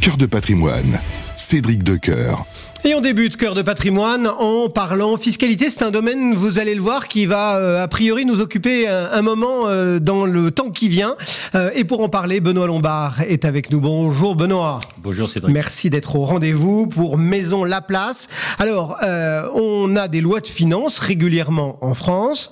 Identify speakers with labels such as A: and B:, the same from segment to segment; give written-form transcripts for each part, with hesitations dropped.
A: Cœur de patrimoine, Cédric Decoeur.
B: Et on débute Cœur de patrimoine en parlant fiscalité. C'est un domaine, vous allez le voir, qui va a priori nous occuper un moment dans le temps qui vient. Et pour en parler, Benoît Lombard est avec nous. Bonjour Benoît.
C: Bonjour Cédric.
B: Merci d'être au rendez-vous pour Maison Laplace. Alors, on a des lois de finances régulièrement en France.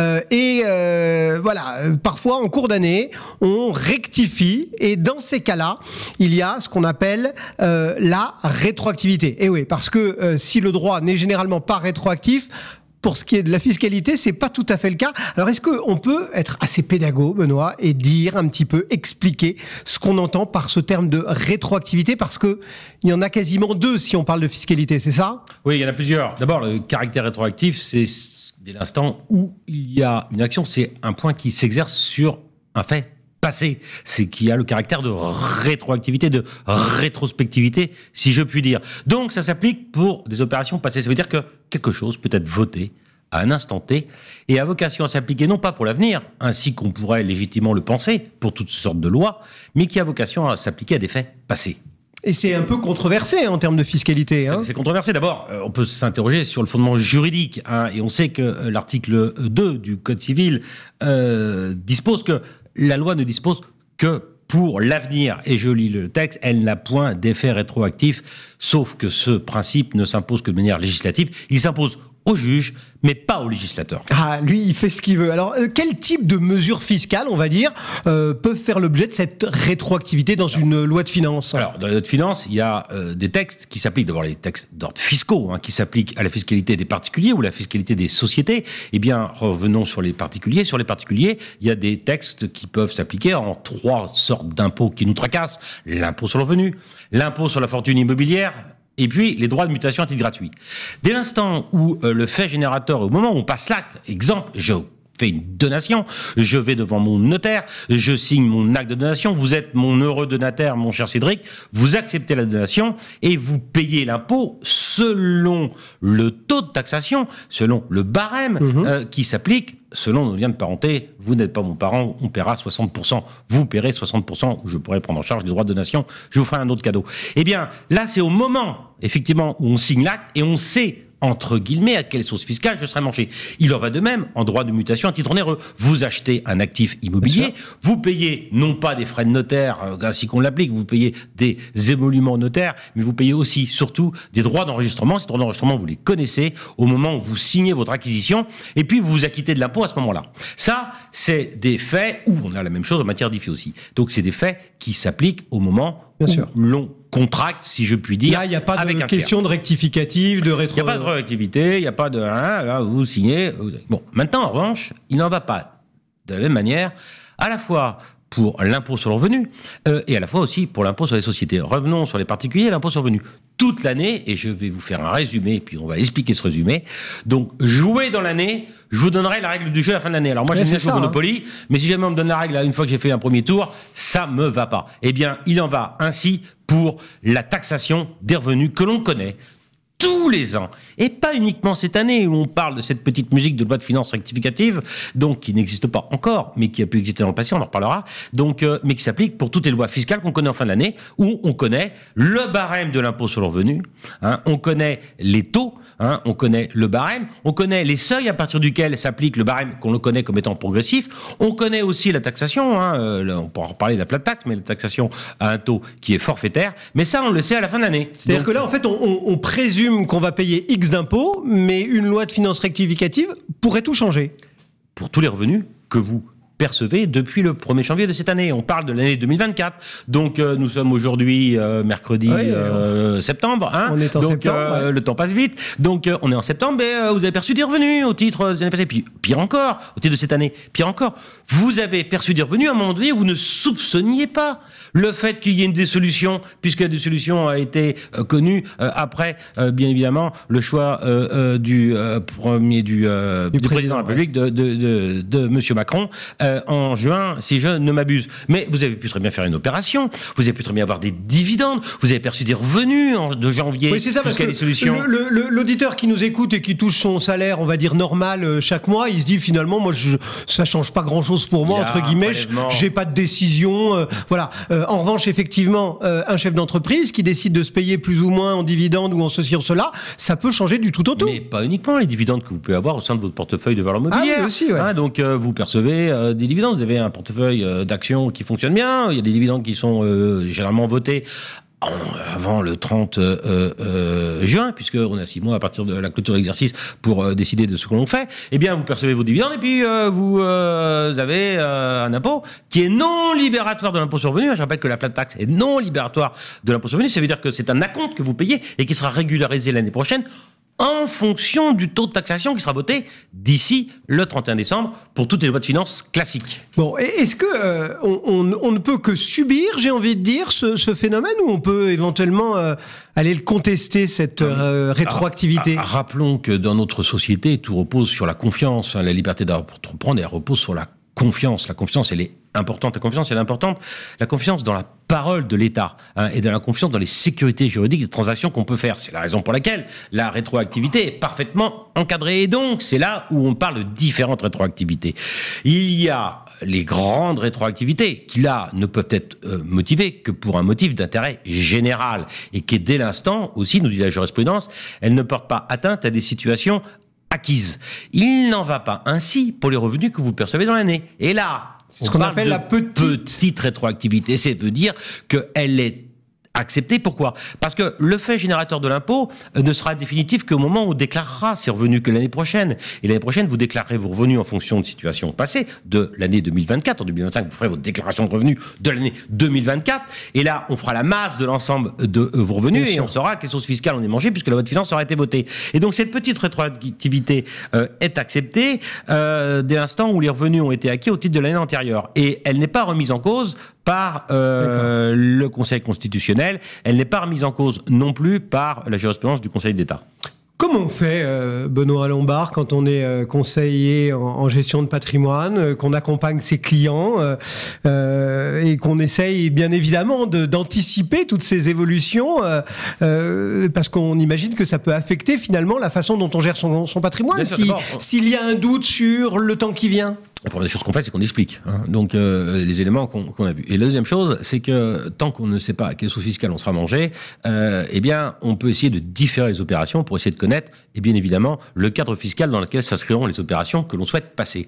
B: Voilà, parfois en cours d'année, on rectifie. Et dans ces cas-là, il y a ce qu'on appelle la rétroactivité. Et oui, parce que si le droit n'est généralement pas rétroactif, pour ce qui est de la fiscalité, c'est pas tout à fait le cas. Alors, est-ce qu'on peut être assez pédago, Benoît, et dire un petit peu, expliquer ce qu'on entend par ce terme de rétroactivité, parce que il y en a quasiment deux si on parle de fiscalité, c'est ça ?
C: Oui, il y en a plusieurs. D'abord, le caractère rétroactif, c'est dès l'instant où il y a une action, c'est un point qui s'exerce sur un fait passé. C'est qu'il y a le caractère de rétroactivité, de rétrospectivité, si je puis dire. Donc, ça s'applique pour des opérations passées. Ça veut dire que quelque chose peut être voté à un instant T et a vocation à s'appliquer non pas pour l'avenir, ainsi qu'on pourrait légitimement le penser pour toutes sortes de lois, mais qui a vocation à s'appliquer à des faits passés.
B: Et c'est un peu controversé en termes de fiscalité.
C: C'est controversé. D'abord, on peut s'interroger sur le fondement juridique. Et on sait que l'article 2 du Code civil dispose que la loi ne dispose que pour l'avenir. Et je lis le texte, elle n'a point d'effet rétroactif, sauf que ce principe ne s'impose que de manière législative. Il s'impose au juge, mais pas au législateur.
B: Ah, lui, il fait ce qu'il veut. Alors, quel type de mesures fiscales, on va dire, peuvent faire l'objet de cette rétroactivité dans une loi de finances ?
C: Alors, dans la loi de finances, il y a des textes qui s'appliquent, d'abord les textes d'ordre fiscaux, qui s'appliquent à la fiscalité des particuliers ou la fiscalité des sociétés. Eh bien, revenons sur les particuliers. Sur les particuliers, il y a des textes qui peuvent s'appliquer en trois sortes d'impôts qui nous tracassent. L'impôt sur le revenu, l'impôt sur la fortune immobilière, et puis les droits de mutation à titre gratuit. Dès l'instant où le fait générateur, au moment où on passe l'acte, exemple, je fais une donation, je vais devant mon notaire, je signe mon acte de donation, vous êtes mon heureux donataire, mon cher Cédric, vous acceptez la donation et vous payez l'impôt selon le taux de taxation, selon le barème qui s'applique. Selon nos liens de parenté, vous n'êtes pas mon parent, on paiera 60%, vous paierez 60%, je pourrai prendre en charge les droits de donation, je vous ferai un autre cadeau. Eh bien, là, c'est au moment, effectivement, où on signe l'acte et on sait, entre guillemets, à quelle sauce fiscale je serai mangé. Il en va de même en droit de mutation à titre onéreux. Vous achetez un actif immobilier, vous payez non pas des frais de notaire, ainsi qu'on l'applique, vous payez des émoluments notaires, mais vous payez aussi, surtout, des droits d'enregistrement. Ces droits d'enregistrement, vous les connaissez au moment où vous signez votre acquisition, et puis vous vous acquittez de l'impôt à ce moment-là. Ça, c'est des faits où on a la même chose en matière d'IFI aussi. Donc, c'est des faits qui s'appliquent au moment où l'on contracte, si je puis dire.
B: Là, il n'y a pas de question de rectificative, de rétro...
C: Il n'y a pas de rétroactivité, il n'y a pas de... Là, vous signez... Bon, maintenant, en revanche, il n'en va pas de la même manière, à la fois pour l'impôt sur le revenu et à la fois aussi pour l'impôt sur les sociétés. Revenons sur les particuliers et l'impôt sur le revenu. Toute l'année, et je vais vous faire un résumé, puis on va expliquer ce résumé. Donc, jouez dans l'année, je vous donnerai la règle du jeu à la fin de l'année. Alors moi, j'aime bien jouer au Monopoly, mais si jamais on me donne la règle une fois que j'ai fait un premier tour, ça me va pas. Eh bien, il en va ainsi pour la taxation des revenus que l'on connaît tous les ans, et pas uniquement cette année où on parle de cette petite musique de loi de finances rectificative, donc qui n'existe pas encore, mais qui a pu exister dans le passé, on en reparlera, donc, mais qui s'applique pour toutes les lois fiscales qu'on connaît en fin de l'année, où on connaît le barème de l'impôt sur le revenu, on connaît les taux, on connaît le barème, on connaît les seuils à partir duquel s'applique le barème qu'on le connaît comme étant progressif, on connaît aussi la taxation, on pourra reparler de la plate taxe, mais la taxation à un taux qui est forfaitaire, mais ça on le sait à la fin de l'année.
B: C'est-à-dire que là en fait on présume qu'on va payer X d'impôts, mais une loi de finances rectificative pourrait tout changer.
C: Pour tous les revenus que vous percevez depuis le 1er janvier de cette année. On parle de l'année 2024. Donc, nous sommes aujourd'hui mercredi septembre.
B: On est en septembre.
C: Le temps passe vite. Donc, on est en septembre, mais vous avez perçu des revenus au titre des années passées. Puis, pire encore, au titre de cette année. Pire encore, vous avez perçu des revenus à un moment donné où vous ne soupçonniez pas le fait qu'il y ait une dissolution, puisque la dissolution a été connue après, bien évidemment, le choix du président de la République, de Monsieur Macron, en juin, si je ne m'abuse. Mais vous avez pu très bien faire une opération, vous avez pu très bien avoir des dividendes, vous avez perçu des revenus de janvier jusqu'à des solutions.
B: L'auditeur qui nous écoute et qui touche son salaire, on va dire normal chaque mois, il se dit finalement, moi, ça change pas grand-chose pour moi, entre guillemets, j'ai pas de décision. Voilà. En revanche, effectivement, un chef d'entreprise qui décide de se payer plus ou moins en dividendes ou en ceci ou cela, ça peut changer du tout au tout.
C: Mais pas uniquement les dividendes que vous pouvez avoir au sein de votre portefeuille de valeurs mobilières.
B: Ah oui, aussi, ouais.
C: Donc vous percevez des dividendes, vous avez un portefeuille d'actions qui fonctionne bien, il y a des dividendes qui sont généralement votés avant le 30 juin, puisqu'on a 6 mois à partir de la clôture de l'exercice pour décider de ce que l'on fait, eh bien vous percevez vos dividendes et puis vous avez un impôt qui est non libératoire de l'impôt sur le revenu. Je rappelle que la flat tax est non libératoire de l'impôt sur le revenu, ça veut dire que c'est un acompte que vous payez et qui sera régularisé l'année prochaine en fonction du taux de taxation qui sera voté d'ici le 31 décembre pour toutes les lois de finances classiques.
B: Bon, est-ce que on ne peut que subir, j'ai envie de dire, ce phénomène, ou on peut éventuellement aller le contester, cette rétroactivité ?
C: Rappelons que dans notre société, tout repose sur la confiance. La liberté d'entreprendre, elle repose sur la confiance. La confiance, elle est importante. La confiance, elle est importante. La confiance dans la parole de l'État et de la confiance dans les sécurités juridiques des transactions qu'on peut faire. C'est la raison pour laquelle la rétroactivité est parfaitement encadrée. Et donc, c'est là où on parle de différentes rétroactivités. Il y a les grandes rétroactivités qui, là, ne peuvent être motivées que pour un motif d'intérêt général et qui, dès l'instant, aussi, nous dit la jurisprudence, elles ne portent pas atteinte à des situations acquises. Il n'en va pas ainsi pour les revenus que vous percevez dans l'année. Et là,
B: c'est ce qu'on appelle la petite
C: rétroactivité. C'est de dire qu'elle est accepté. Pourquoi ? Parce que le fait générateur de l'impôt ne sera définitif qu'au moment où on déclarera ses revenus que l'année prochaine. Et l'année prochaine, vous déclarerez vos revenus en fonction de situation passée, de l'année 2024. En 2025, vous ferez votre déclaration de revenus de l'année 2024. Et là, on fera la masse de l'ensemble de vos revenus et on saura quelle sauce fiscale on est mangé puisque la loi de finances aura été votée. Et donc, cette petite rétroactivité est acceptée dès l'instant où les revenus ont été acquis au titre de l'année antérieure. Et elle n'est pas remise en cause par le Conseil constitutionnel. Elle n'est pas remise en cause non plus par la jurisprudence du Conseil d'État.
B: Comment on fait, Benoît Lombard, quand on est conseiller en gestion de patrimoine, qu'on accompagne ses clients et qu'on essaye bien évidemment d'anticiper toutes ces évolutions parce qu'on imagine que ça peut affecter finalement la façon dont on gère son patrimoine s'il y a un doute sur le temps qui vient?
C: La première des choses qu'on fait, c'est qu'on explique. Donc, les éléments qu'on a vus. Et la deuxième chose, c'est que tant qu'on ne sait pas à quelle sauce fiscale on sera mangé, eh bien, on peut essayer de différer les opérations pour essayer de connaître, et bien évidemment, le cadre fiscal dans lequel s'inscriront les opérations que l'on souhaite passer.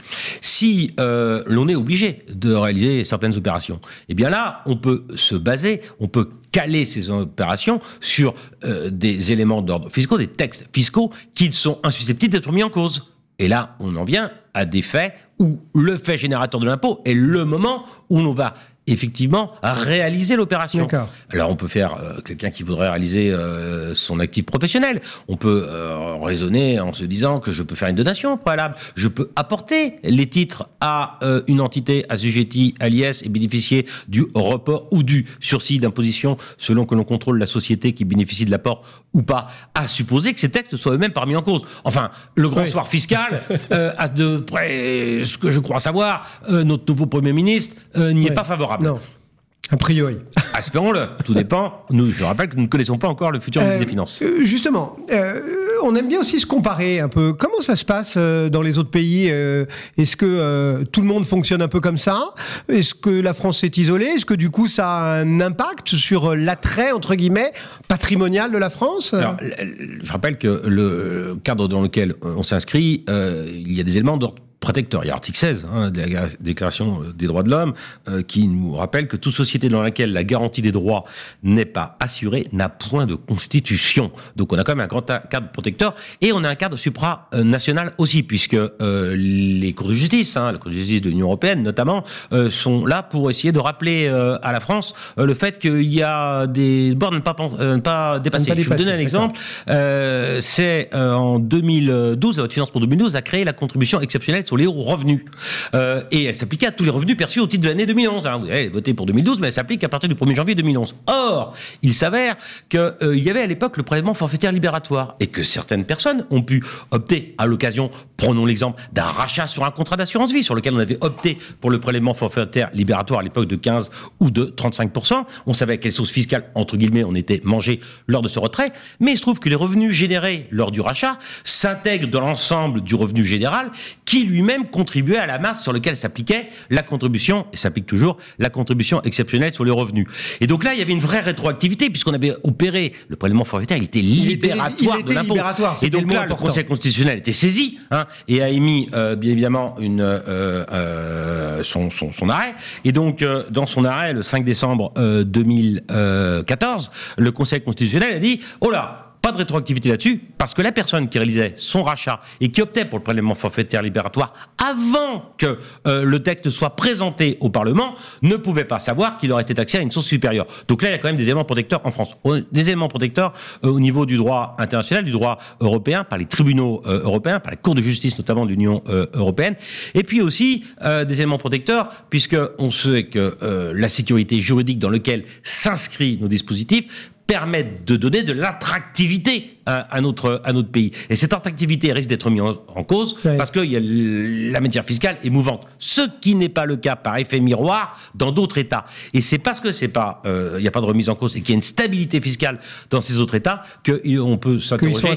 C: Si l'on est obligé de réaliser certaines opérations, eh bien là, on peut se baser, on peut caler ces opérations sur des éléments d'ordre fiscaux, des textes fiscaux qui sont insusceptibles d'être mis en cause. Et là, on en vient à des faits où le fait générateur de l'impôt est le moment où l'on va effectivement réaliser l'opération.
B: D'accord.
C: Alors on peut faire quelqu'un qui voudrait réaliser son actif professionnel. On peut raisonner en se disant que je peux faire une donation préalable. Je peux apporter les titres à une entité assujettie à l'IS et bénéficier du report ou du sursis d'imposition selon que l'on contrôle la société qui bénéficie de l'apport ou pas, à supposer que ces textes soient eux-mêmes pas mis en cause. Enfin, le grand soir fiscal, à de près ce que je crois savoir, notre nouveau Premier ministre n'y est pas favorable.
B: Non, a priori.
C: Espérons-le, tout dépend. Je rappelle que nous ne connaissons pas encore le futur ministre des Finances.
B: Justement, on aime bien aussi se comparer un peu. Comment ça se passe dans les autres pays ? Est-ce que tout le monde fonctionne un peu comme ça ? Est-ce que la France est isolée ? Est-ce que du coup ça a un impact sur l'attrait, entre guillemets, patrimonial de la France ?
C: Alors, je rappelle que le cadre dans lequel on s'inscrit, il y a des éléments d'ordre protecteur. Il y a l'article 16 de la Déclaration des droits de l'homme qui nous rappelle que toute société dans laquelle la garantie des droits n'est pas assurée n'a point de constitution. Donc on a quand même un grand cadre protecteur et on a un cadre supranational aussi puisque les cours de justice, la Cour de justice de l'Union européenne notamment, sont là pour essayer de rappeler à la France le fait qu'il y a des bornes ne pas dépasser. Je vais vous donner un exemple. C'est en 2012, la loi de finances pour 2012 a créé la contribution exceptionnelle sur sur les revenus. Et elle s'appliquait à tous les revenus perçus au titre de l'année 2011. Vous avez voté pour 2012, mais elle s'applique à partir du 1er janvier 2011. Or, il s'avère qu'il y avait à l'époque le prélèvement forfaitaire libératoire et que certaines personnes ont pu opter à l'occasion, prenons l'exemple d'un rachat sur un contrat d'assurance vie sur lequel on avait opté pour le prélèvement forfaitaire libératoire à l'époque de 15 ou de 35%. On savait à quelle sauce fiscale, entre guillemets, on était mangé lors de ce retrait. Mais il se trouve que les revenus générés lors du rachat s'intègrent dans l'ensemble du revenu général qui lui-même contribuait à la masse sur laquelle s'appliquait la contribution, et s'applique toujours, la contribution exceptionnelle sur les revenus. Et donc là, il y avait une vraie rétroactivité puisqu'on avait opéré le prélèvement forfaitaire, il était libératoire de l'impôt. Et donc là, le Conseil constitutionnel était saisi et a émis bien évidemment son arrêt. Et donc, dans son arrêt, le 5 décembre 2014, le Conseil constitutionnel a dit « Oh là !» Pas de rétroactivité là-dessus, parce que la personne qui réalisait son rachat et qui optait pour le prélèvement forfaitaire libératoire avant que le texte soit présenté au Parlement ne pouvait pas savoir qu'il aurait été taxé à une source supérieure. Donc là, il y a quand même des éléments protecteurs en France. Des éléments protecteurs au niveau du droit international, du droit européen, par les tribunaux européens, par la Cour de justice notamment de l'Union européenne. Et puis aussi des éléments protecteurs, puisque on sait que la sécurité juridique dans laquelle s'inscrit nos dispositifs permettent de donner de l'attractivité à notre pays. Et cette attractivité risque d'être mise en cause parce que la matière fiscale est mouvante. Ce qui n'est pas le cas par effet miroir dans d'autres États. Et c'est parce que il n'y a pas de remise en cause et qu'il y a une stabilité fiscale dans ces autres États qu'on peut s'interroger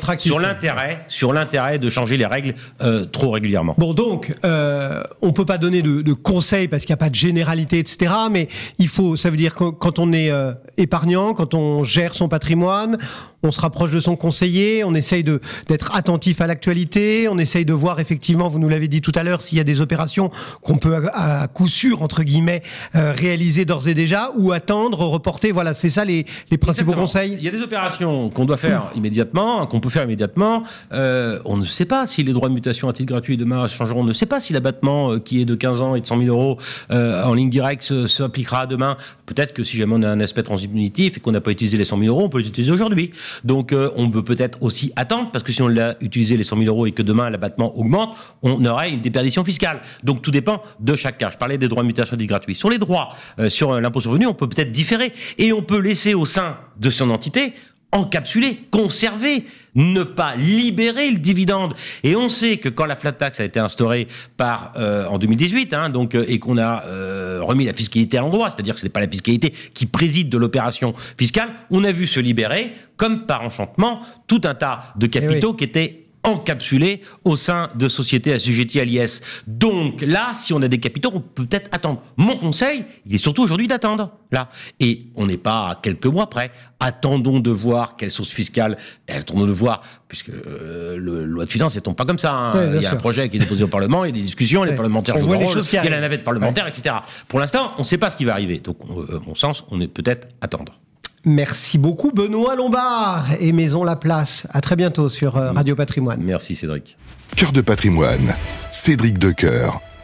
C: sur l'intérêt de changer les règles trop régulièrement.
B: Bon, donc, on peut pas donner de conseils parce qu'il n'y a pas de généralité, etc. Mais ça veut dire que quand on est épargnant, quand on gère son patrimoine, on se rapproche de son conseiller, on essaye d'être attentif à l'actualité, on essaye de voir effectivement, vous nous l'avez dit tout à l'heure, s'il y a des opérations qu'on peut à coup sûr, entre guillemets, réaliser d'ores et déjà, ou attendre, reporter, voilà, c'est ça les principaux conseils.
C: Il y a des opérations qu'on doit faire immédiatement, qu'on peut faire immédiatement, on ne sait pas si les droits de mutation à titre gratuit demain changeront, on ne sait pas si l'abattement qui est de 15 ans et de 100 000 euros en ligne directe s'appliquera demain. Peut-être que si jamais on a un aspect transitif et qu'on n'a pas utilisé les 100 000 euros, on peut les utiliser aujourd'hui. Donc on peut peut-être aussi attendre, parce que si on l'a utilisé les 100 000 euros et que demain l'abattement augmente, on aurait une déperdition fiscale. Donc tout dépend de chaque cas. Je parlais des droits de mutation dits gratuits. Sur les droits, sur l'impôt sur le revenu, on peut peut-être différer et on peut laisser au sein de son entité encapsuler, conserver, ne pas libérer le dividende. Et on sait que quand la flat tax a été instaurée en 2018, et qu'on a remis la fiscalité à l'endroit, c'est-à-dire que ce n'est pas la fiscalité qui préside de l'opération fiscale, on a vu se libérer, comme par enchantement, tout un tas de capitaux qui étaient encapsulés au sein de sociétés assujetties à l'IS. Donc là, si on a des capitaux, on peut peut-être attendre. Mon conseil, il est surtout aujourd'hui d'attendre. Là. Et on n'est pas à quelques mois près. Attendons de voir quelle source fiscale, attendons de voir, puisque le loi de finances ne tombe pas comme ça. Il y a un projet qui est déposé au Parlement, il y a des discussions, les parlementaires jouent leur rôle, il y a la navette parlementaire, etc. Pour l'instant, on ne sait pas ce qui va arriver. Donc, à mon sens, on est peut-être à attendre.
B: Merci beaucoup Benoît Lombard et Maison La Place. À très bientôt sur Radio Patrimoine.
C: Merci Cédric.
A: Cœur de patrimoine, Cédric Decoeur.